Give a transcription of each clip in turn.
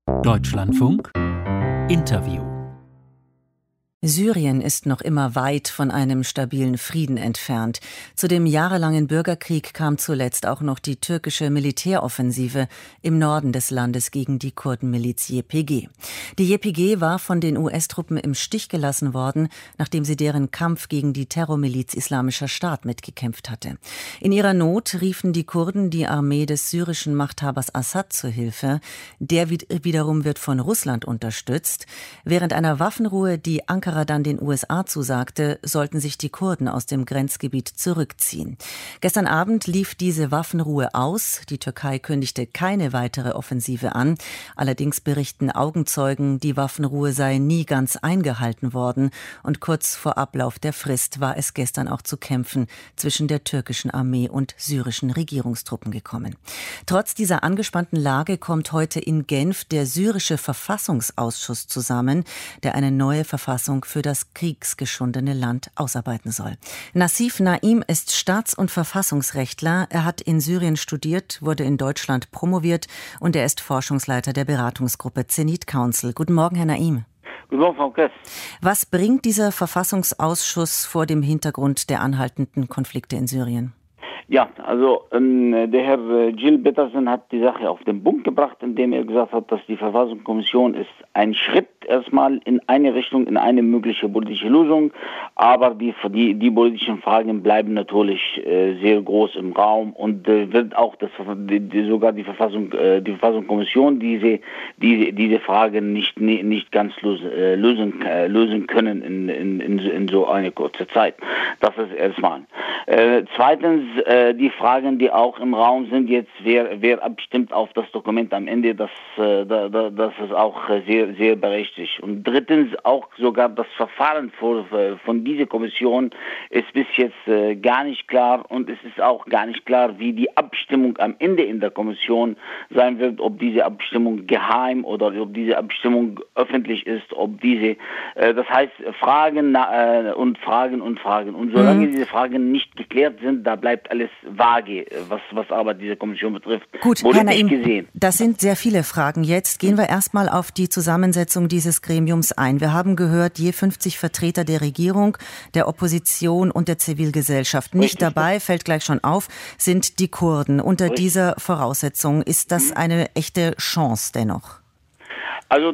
Deutschlandfunk Interview. Syrien ist noch immer weit von einem stabilen Frieden entfernt. Zu dem jahrelangen Bürgerkrieg kam zuletzt auch noch die türkische Militäroffensive im Norden des Landes gegen die Kurdenmiliz YPG. Die YPG war von den US-Truppen im Stich gelassen worden, nachdem sie deren Kampf gegen die Terrormiliz Islamischer Staat mitgekämpft hatte. In ihrer Not riefen die Kurden die Armee des syrischen Machthabers Assad zu Hilfe. Der wiederum wird von Russland unterstützt. Während einer Waffenruhe, die Ankara dann den USA zusagte, sollten sich die Kurden aus dem Grenzgebiet zurückziehen. Gestern Abend lief diese Waffenruhe aus. Die Türkei kündigte keine weitere Offensive an. Allerdings berichten Augenzeugen, die Waffenruhe sei nie ganz eingehalten worden. Und kurz vor Ablauf der Frist war es gestern auch zu Kämpfen zwischen der türkischen Armee und syrischen Regierungstruppen gekommen. Trotz dieser angespannten Lage kommt heute in Genf der syrische Verfassungsausschuss zusammen, der eine neue Verfassung für das kriegsgeschundene Land ausarbeiten soll. Nassif Naim ist Staats- und Verfassungsrechtler. Er hat in Syrien studiert, wurde in Deutschland promoviert und er ist Forschungsleiter der Beratungsgruppe Zenit Council. Guten Morgen, Herr Naim. Guten Morgen, Frau Kess. Was bringt dieser Verfassungsausschuss vor dem Hintergrund der anhaltenden Konflikte in Syrien? Ja, also der Herr Gilles Peterson hat die Sache auf den Punkt gebracht, indem er gesagt hat, dass die Verfassungskommission ist ein Schritt erstmal in eine Richtung, in eine mögliche politische Lösung, aber die politischen Fragen bleiben natürlich sehr groß im Raum und wird auch sogar die Verfassungskommission diese Fragen nicht ganz lösen können in so einer kurzen Zeit. Das ist erstmal. Zweitens die Fragen, die auch im Raum sind jetzt, wer abstimmt auf das Dokument am Ende, das ist auch sehr, sehr berechtigt. Und drittens auch sogar das Verfahren von dieser Kommission ist bis jetzt gar nicht klar und es ist auch gar nicht klar, wie die Abstimmung am Ende in der Kommission sein wird, ob diese Abstimmung geheim oder ob diese Abstimmung öffentlich ist, ob diese, das heißt Fragen und Fragen und Fragen. Und solange diese Fragen nicht geklärt sind, da bleibt alles vage, was aber diese Kommission betrifft. Gut, Herr Naim, das sind sehr viele Fragen. Jetzt gehen wir erstmal auf die Zusammensetzung dieses Gremiums ein. Wir haben gehört, je 50 Vertreter der Regierung, der Opposition und der Zivilgesellschaft. Nicht dabei, fällt gleich schon auf, sind die Kurden. Unter dieser Voraussetzung ist das eine echte Chance dennoch? Also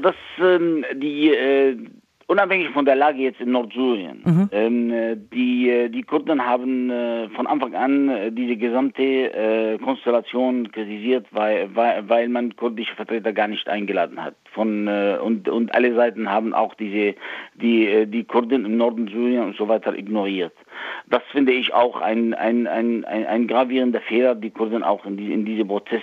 unabhängig von der Lage jetzt in Nordsyrien, die Kurden haben von Anfang an diese gesamte Konstellation kritisiert, weil man kurdische Vertreter gar nicht eingeladen hat. Und alle Seiten haben auch die Kurden im Norden Syrien und so weiter ignoriert. Das finde ich auch ein gravierender Fehler, die Kurden auch in diesem Prozess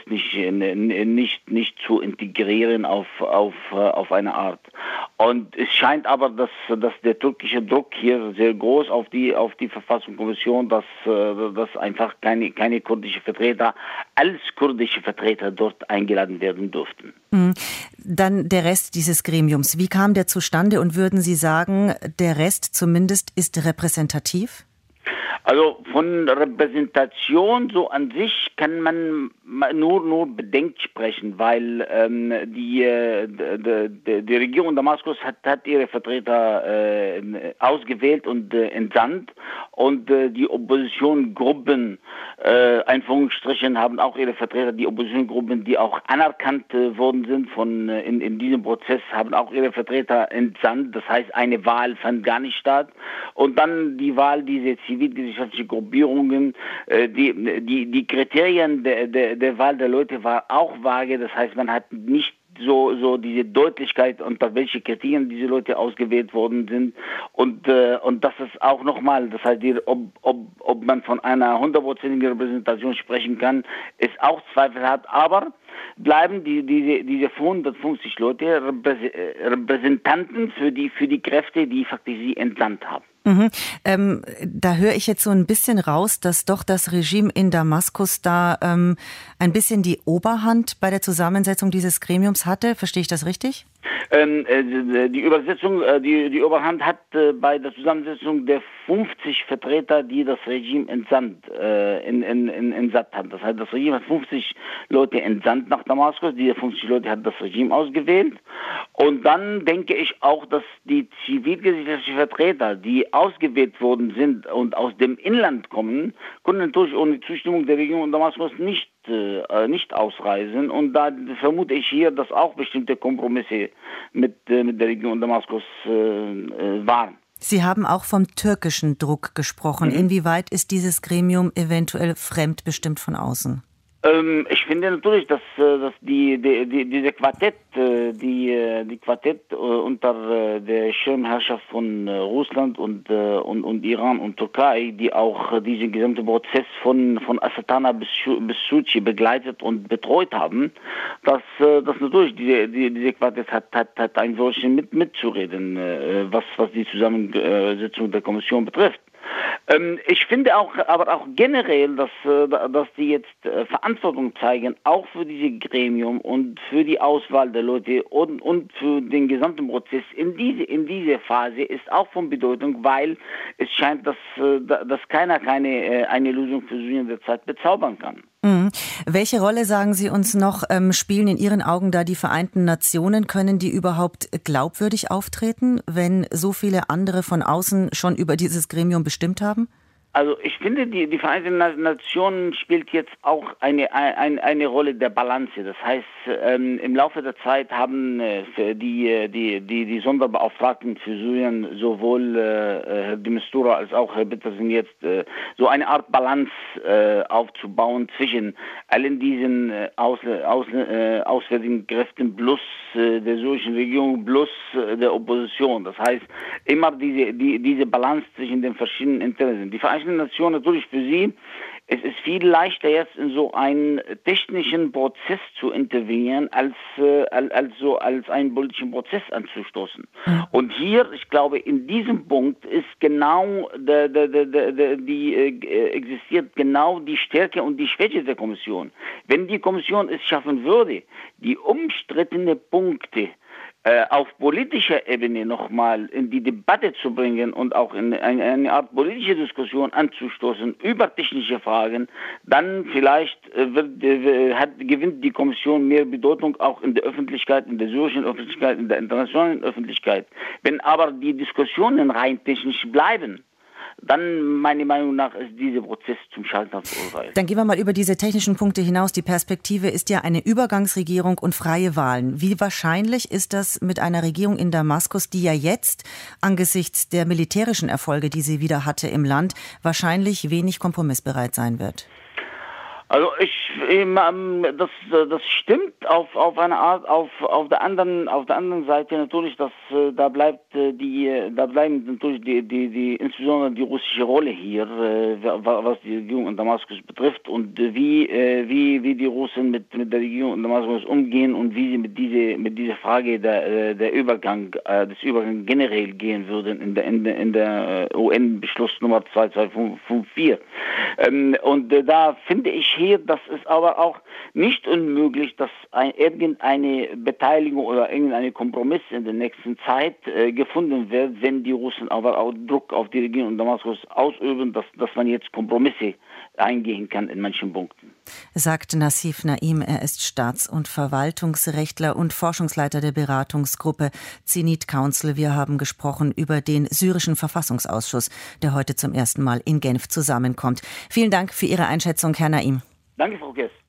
nicht zu integrieren auf eine Art. Und es scheint aber, dass der türkische Druck hier sehr groß auf die Verfassungskommission, dass einfach keine kurdische Vertreter als kurdische Vertreter dort eingeladen werden durften. Dann der Rest dieses Gremiums. Wie kam der zustande und würden Sie sagen, der Rest zumindest ist repräsentativ? Also von Repräsentation so an sich kann man nur bedingt sprechen, weil die Regierung Damaskus hat ihre Vertreter ausgewählt und entsandt und die Oppositionsgruppen, Einführungsstrichen, haben auch ihre Vertreter, die Oppositionsgruppen, die auch anerkannt worden sind in diesem Prozess, haben auch ihre Vertreter entsandt. Das heißt, eine Wahl fand gar nicht statt. Und dann die Wahl dieser zivilgesellschaftlichen Gruppierungen, die Kriterien der Wahl der Leute war auch vage. Das heißt, man hat nicht so diese Deutlichkeit, unter welche Kriterien diese Leute ausgewählt worden sind. Und das ist auch nochmal, das heißt, ob man von einer 100%igen Repräsentation sprechen kann, ist auch zweifelhaft. Aber bleiben diese 150 Leute Repräsentanten für die Kräfte, die faktisch sie entsandt haben. Da höre ich jetzt so ein bisschen raus, dass doch das Regime in Damaskus da ein bisschen die Oberhand bei der Zusammensetzung dieses Gremiums hatte. Verstehe ich das richtig? Die Übersetzung, die Oberhand hat bei der Zusammensetzung der 50 Vertreter, die das Regime entsandt hat. Das heißt, das Regime hat 50 Leute entsandt nach Damaskus. Diese 50 Leute hat das Regime ausgewählt. Und dann denke ich auch, dass die zivilgesellschaftlichen Vertreter, die ausgewählt worden sind und aus dem Inland kommen, können natürlich ohne Zustimmung der Regierung in Damaskus nicht ausreisen. Und da vermute ich hier, dass auch bestimmte Kompromisse mit der Regierung in Damaskus waren. Sie haben auch vom türkischen Druck gesprochen. Inwieweit ist dieses Gremium eventuell fremdbestimmt von außen? Ich finde natürlich, dass diese Quartett, die Quartett unter der Schirmherrschaft von Russland und Iran und Türkei, die auch diesen gesamten Prozess von Astana bis Sochi begleitet und betreut haben, dass natürlich diese Quartett hat ein solchen mitzureden, was die Zusammensetzung der Kommission betrifft. Ich finde aber auch generell, dass die jetzt Verantwortung zeigen, auch für dieses Gremium und für die Auswahl der Leute und für den gesamten Prozess in diese Phase ist auch von Bedeutung, weil es scheint, dass keiner eine Lösung für Syrien derzeit bezaubern kann. Welche Rolle, sagen Sie uns noch, spielen in Ihren Augen da die Vereinten Nationen? Können die überhaupt glaubwürdig auftreten, wenn so viele andere von außen schon über dieses Gremium bestimmt haben? Also ich finde, die Vereinten Nationen spielt jetzt auch eine Rolle der Balance. Das heißt, im Laufe der Zeit haben die Sonderbeauftragten für Syrien, sowohl Herr de Mistura als auch Herr Petersen, jetzt so eine Art Balance aufzubauen zwischen allen diesen auswärtigen Kräften plus der syrischen Regierung plus der Opposition. Das heißt, immer diese Balance zwischen den verschiedenen Interessen. Die Vereinten Nationen natürlich für sie, es ist viel leichter jetzt in so einen technischen Prozess zu intervenieren, als einen politischen Prozess anzustoßen. Und hier, ich glaube, in diesem Punkt ist genau existiert genau die Stärke und die Schwäche der Kommission. Wenn die Kommission es schaffen würde, die umstrittenen Punkte auf politischer Ebene nochmal in die Debatte zu bringen und auch in eine Art politische Diskussion anzustoßen über technische Fragen, dann vielleicht gewinnt die Kommission mehr Bedeutung auch in der Öffentlichkeit, in der syrischen Öffentlichkeit, in der internationalen Öffentlichkeit. Wenn aber die Diskussionen rein technisch bleiben, dann, meiner Meinung nach, ist dieser Prozess zum Scheitern verurteilt. Dann gehen wir mal über diese technischen Punkte hinaus. Die Perspektive ist ja eine Übergangsregierung und freie Wahlen. Wie wahrscheinlich ist das mit einer Regierung in Damaskus, die ja jetzt angesichts der militärischen Erfolge, die sie wieder hatte im Land, wahrscheinlich wenig kompromissbereit sein wird? Also das stimmt auf eine Art. Auf der anderen Seite natürlich, dass da bleiben natürlich die insbesondere die russische Rolle hier, was die Regierung in Damaskus betrifft und wie die Russen mit der Regierung in Damaskus umgehen und wie sie mit dieser Frage des Übergangs generell gehen würden in der UN-Beschluss Nummer 2254. Und da finde ich hier, das ist aber auch nicht unmöglich, dass irgendeine Beteiligung oder irgendein Kompromiss in der nächsten Zeit gefunden wird, wenn die Russen aber auch Druck auf die Regierung in Damaskus ausüben, dass man jetzt Kompromisse eingehen kann in manchen Punkten. Sagt Nassif Naim, er ist Staats- und Verwaltungsrechtler und Forschungsleiter der Beratungsgruppe Zenit Council. Wir haben gesprochen über den syrischen Verfassungsausschuss, der heute zum ersten Mal in Genf zusammenkommt. Vielen Dank für Ihre Einschätzung, Herr Naim. Danke, Frau Kess.